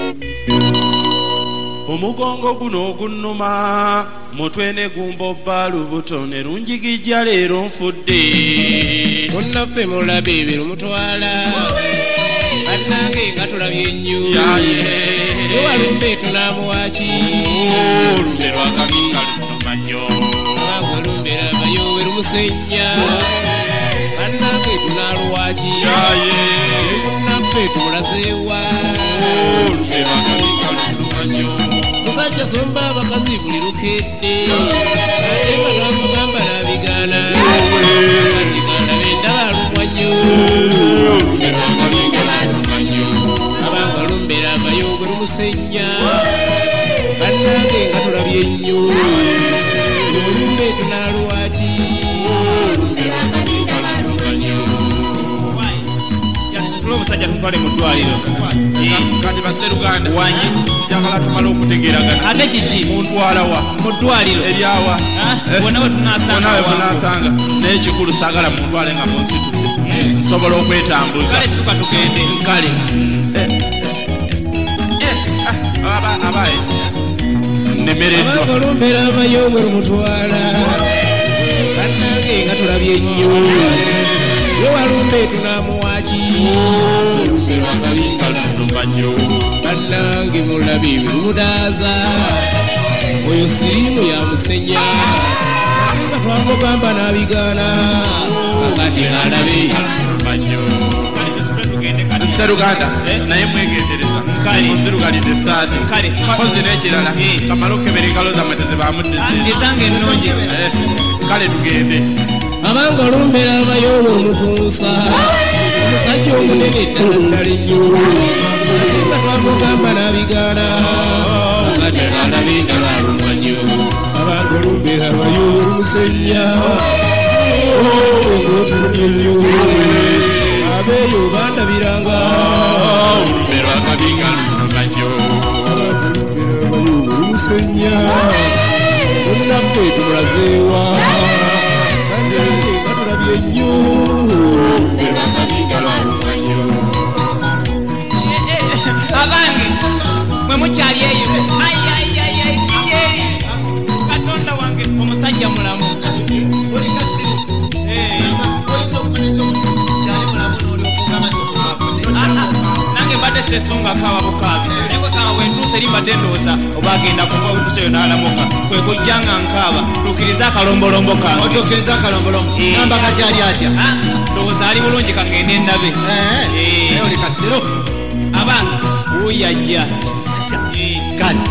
Omugongo guno ogunnuma mutwe ne gumba lubuto ne lunjigijja leero nfudde. Munnaffe mulabe bye lumutwala bannange nga tulabye nnyo ye Walumbe tunaamuwaki olumbe lwakaminga lunnuma nnyo Walumbe lavayo we lumusenya bannange tunaaluwaki munnaffe tumulazeewa olumbe lwakaminga lunnuma nnyo musajja somba abakazi buli lukedde ate nga twamugamba nabigaana atiganda bendaba alumwa nnyo abanga lumbera amayo bwe lumusenya bannange nga tulabye nnyo olumbe tunaaluwaki omusajja tutwale mu ddwaliro kati basseruganda wangi njagala tumale okutegeeragana ate kiki muntwala wa mu ddwaliro eryawa bonna bwe tunasanga naye kikulu saagala muntwale nga munsitudde nsobola okwetambuza kale situka tugende kale abaye nemereddwa abanga lumbera amayo bwe lumutwala bannange nga tulabye nnyo ye Walumbe tunaamuwaki olumbe lwakaminga lunnuma nnyo bannange mulabe bye lumutaaza oyo siriimu yamusenya nga twamugamba n'abigaana agati ng'alabe lunnuma nnyo seruganda naye mwegendereza nzirugaliza essaati kozi n'ekirala kamala okukebera engalo zammwe ngesange ennungi kale tugende abanga lumbera abayo olw'omukunsa omusajja omunene ddala ddala ennyo ate nga twamugamba n'abigaana agati ng'alabe engalo alumwa nnyo abanga lumbera abayo olw'omusenya ng'otunye nnyo abeeyo bandabiranga olumbe lwakaminga lunnuma nnyo olumusenya munnaffe tumulazeewa bannange nga tulabye nnyo olumbe lwakaminga lwaluma nnyo abange mwe mukyali eyo kiyeeri katonda wange omusajja mulamu nange mbadde sesunga kawa bukabi naye kawa bwentuusa eri mbadde ndowooza oba agenda kuva wentuusa eyo n'alamuka kwe kujja nga nkaaba tuukiriza akalombolombo kange otuukiriza akalombolombo gamba kati ali atya ndowooza ali bulungi kangende ndabe naye oli kasiro abange wuyajja kale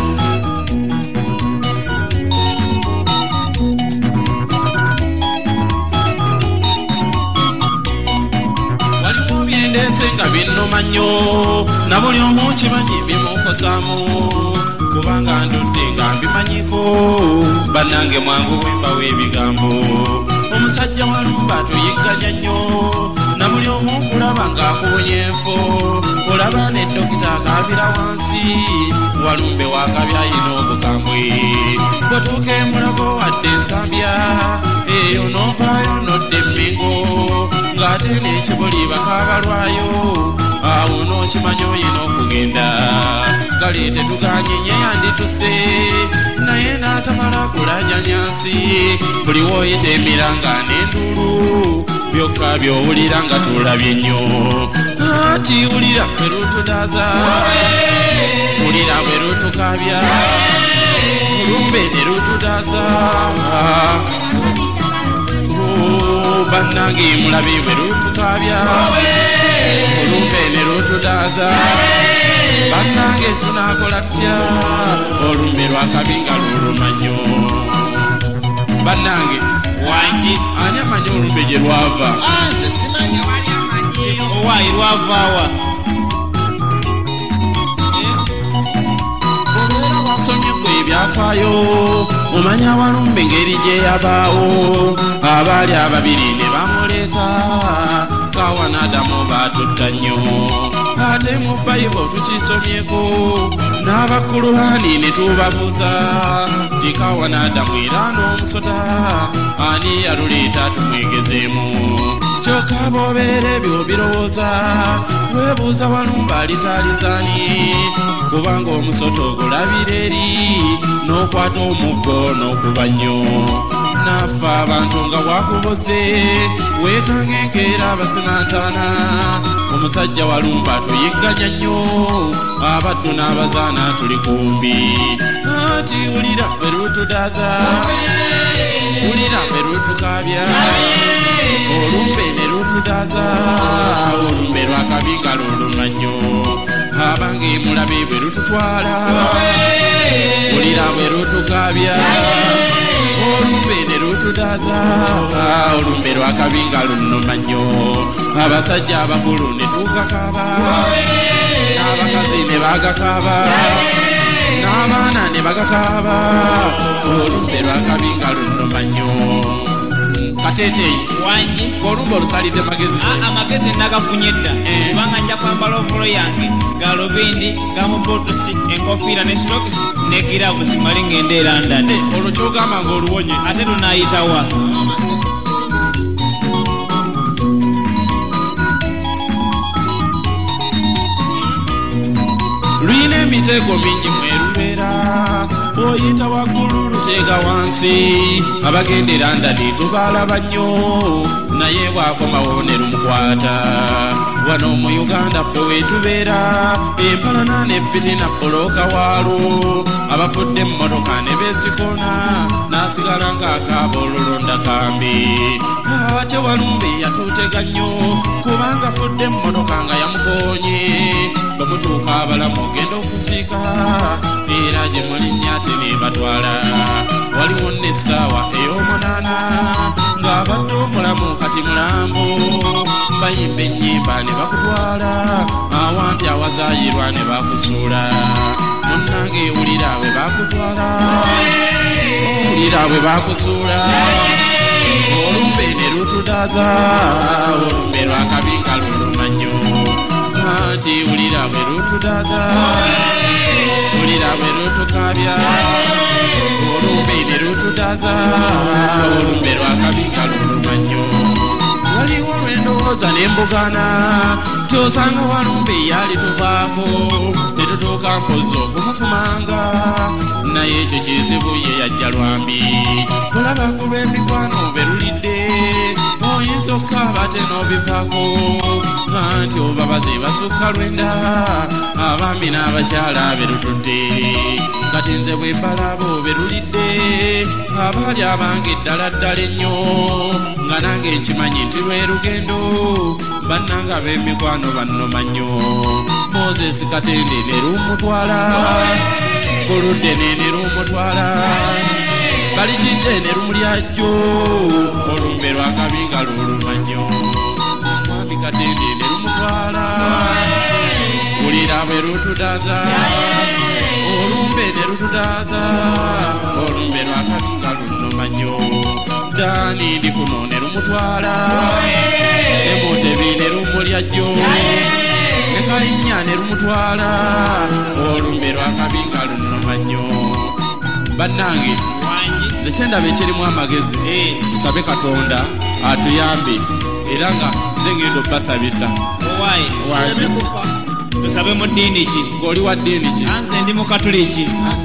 ensi nga binnuma nnyo na buli omu kimanyi bimukosaamu kubanga ndudde nga mbimanyiko bannange mwangu bwembawo ebigambo omusajja Walumbe atuyigganya nnyo na buli omu kulaba ng'akuwonya enfo olaba ne dokita akaabira wansi Walumbe wakabya ayina obukambwe bw'otuuka emulago wadde ensambya eyo n'ovaayo nodda emmingo ng'ate n'ekibuli bakaabalwayo awo n'okimanya oyina okugenda kale tetuganye nye yandituse naye n'atamala kulanyanyansi buli wooyita emiranga n'enduulu byokka by'owulira nga tulabye nnyo ati wulira bwe lutudaaza wulira bwe lutukabya Olumbe ne lutudaaza bannange mulabe bwe lutukabya Olumbe ne lutudaaza bannange tunaakola tutya olumbe lwakaminga luluma nnyo bannange wangi ani amanyi olumbe gye lwava owaayi lwavaawa wasomyeko ebyafaayo omanya Walumbe engeri gye yabaawo abaali ababiri ne bamuleeta Kawa n'Adamu baatutta nnyo ate mu Bayibuli tukisomyeko n'abakulubaani ne tubabuuza nti Kawa n'Adamu era n'omusota ani yaluleeta tumwegezeemu kyokka bw'obeera ebyo birowooza weebuuza Walumba litalizani kubanga omusoto ogulabira eri n'okwata omuggo n'okuba nnyo naffe abantu nga bwakuboze weekanga enkeera abasinantana omusajja Walumba tuyigganya nnyo abaddu n'abazaana tuli kumbi anti wulira bwe lutudaza wulira bwe lutukabya olumbe ne lutudaza olumbe lwakabi nga luluma nnyo abange mulabe bwe lututwala wulira bwe lutukabya olumbe ne lutudaza olumbe lwakabi nga lunuma nnyo abasajja abakulu ne tugakaba n'abakazi ne bagakaba n'abaana ne bagakaba olumbe lwakabi nga lunuma nnyo Kateteyi wanji olumbe olusalidde magezi amagezi nagafunye dda kubanga nja kwambala ovolo yange galubindi gamubutusi enkofiira ne stokisi ne giravusi mali ngende erandane olwo kyogamba nga oluwonye ate tunayitawa lwina emitego mingi mwerubeera oyita waggulu luteeka wansi abagendera ndadi tubalaba nnyo naye bwakomawo ne lumukwata wano mu Uganda ffe wetubeera empalana ne fitina bbulooka waalo abafudde emmotoka ne beesikona n'asigala ng'akaaba olulonda kambi ate Walumbe yatutega nnyo kubanga afudde emmotoka nga yamukoonye bamutuuka abalamu ogenda okuziika era gye mulinnya ate ne batwala waliwo n'essaawa ey'omunaana ng'abadde omulamu kati mulambo bayimba ennyimba ne bakutwala awampi awazaayirwa ne bakusuula munnange ewulira bwe bakutwala owulira bwe bakusuula olumbe ne lutudaza olumbe lwakabi nga luluma nnyo anti wulira bwe lutudaza wulira bwe lutukabya olumbe ne lutudaza olumbe lwakabi nga luluma nnyo waliwo lwendowooza n'embugana tosanga Walumbe yali tuvaako ne tutuuka mpozi okumufumanga naye ekyo kizibu ye yajja lwambi olaba kuba emikwano berulidde oyinza okukaaba ate n'obivaako anti obabaze basukka lwenda abaami n'abakyala berutudde kati nze bwe mbalaba berulidde abaali abange eddala ddala ennyo nga nange nkimanyi nti lwe lugendo bannanga b'emikwano bannoma nnyo Moses Katende ne lumutwala kuludde ne lumutwala balijidde ne lumulyajjo olumbe lwakabi nga luluma nnyo mwami Katende ne lumutwala wulira bwe lutudaza olumbe ne lutudaza olumbe lwakabi nga lunoma nnyo Dani ndi kuno ne lumutwala Emutebi ne lumulyajjo ne Kalinnya ne lumutwala olumbe lwakabi nga lunoma nnyo bannange nze kyendaba ekirimu amagezi tusabe Katonda atuyambe era nga nze ngenda obbasabisa tusabe mu ddiini ki ng'oli wa ddiini ki nze ndi mu katuliki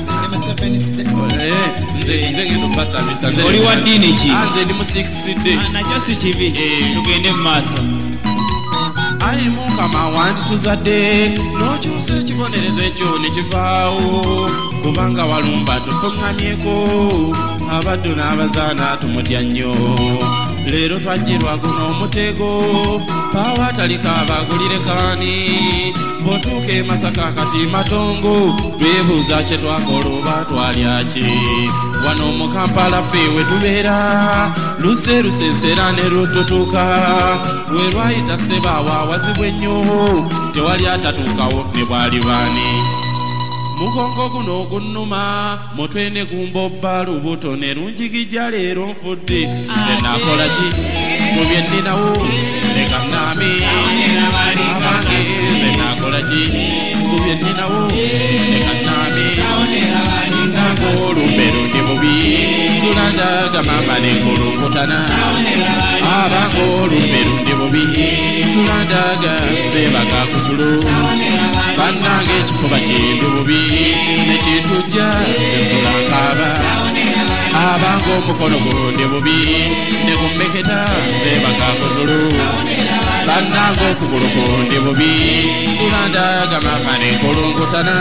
nze ngenda obbasabisa oli wa ddiini ki nze ndi mu 6 day nakyo si kibi tugende mu maaso ayi Mukama wandituzadde n'okyusa ekibonerezo ekyo ne kivaawo kubanga Walumba tufuŋŋamyeko abaddu n'abazaana tumutya nnyo leero twajjirwa guno omutego paawa ataliko abagulire kaani bw'otuuka e Masaka kati Matongo twebuuza kye twakola oba twalyaki wano mu Kampala ffe we tubeera luse lusensera ne lututuuka we lwayita Ssebaawa awazibwa ennyo tewali atatuukawo ne bwali baani mugongo guno ogunnuma mutwe ne gumbobba lubuto ne lunjigijja leero nfudde nze nakola ki mu bye nninawo leka nnaame abange nze nakola ki mu bye nninawo leka nnaame olumbe lundi bubi sula sulandaga mama nenkulungutana abango olumbe lundi bubi sulandaga zebaga kutulo bannange ekifuba kindu bubi nekitujja nsulankaba abango omukono gundi bubi nekumbeketa zebaga kutulo bannange okugulu kundi bubi sulandaga mama nenkulungutana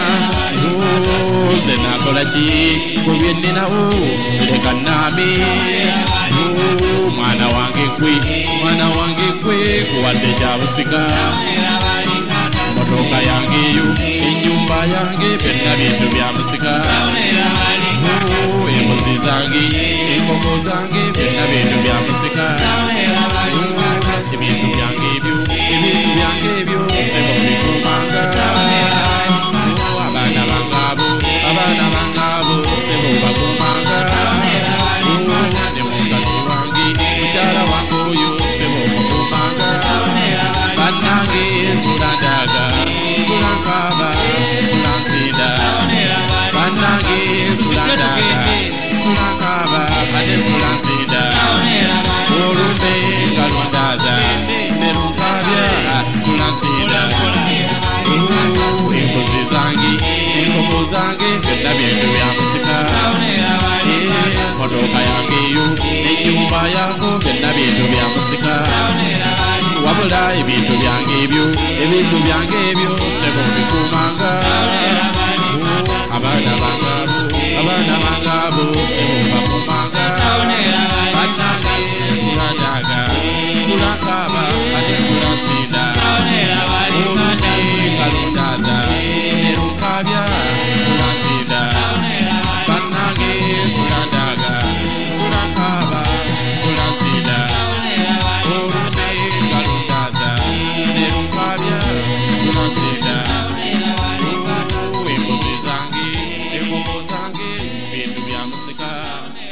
nze nakolaki kubyeninawo leka nami mwana wange gwe kuwadde kyabusika motoka yange eyo ennyumba yange byonna bintu byamusika embuzi zange enkoko zange byonna bintu byamusika ebintu byange ebyo sebo bikumanga abaana bangabo sebo bakumanga nemukazi wange mukyala wange oyo sebo mukumanga bannange sulandaga sulankaba sulansinda bannange sulandaga sulankaba ate sulansinda olumbe kalundaza nerunkabya sulansinda embuzi zange enkoko zange byonna bintu byamusika motoka yange eyo ennyumba yange byonna bintu byamusika wabula ebintu byange ebyo sebo bikumanga abaana bangabo sebo bakumanga bannange sulandaga sulankaba ate sulansinda olumbe kalundaza nerunkabya sulansinda bannange sulandaga sulankaba sulansinda olumbe kalundaza nerunkabya sulansinda embuzi zange enkoko zange bintu byamusika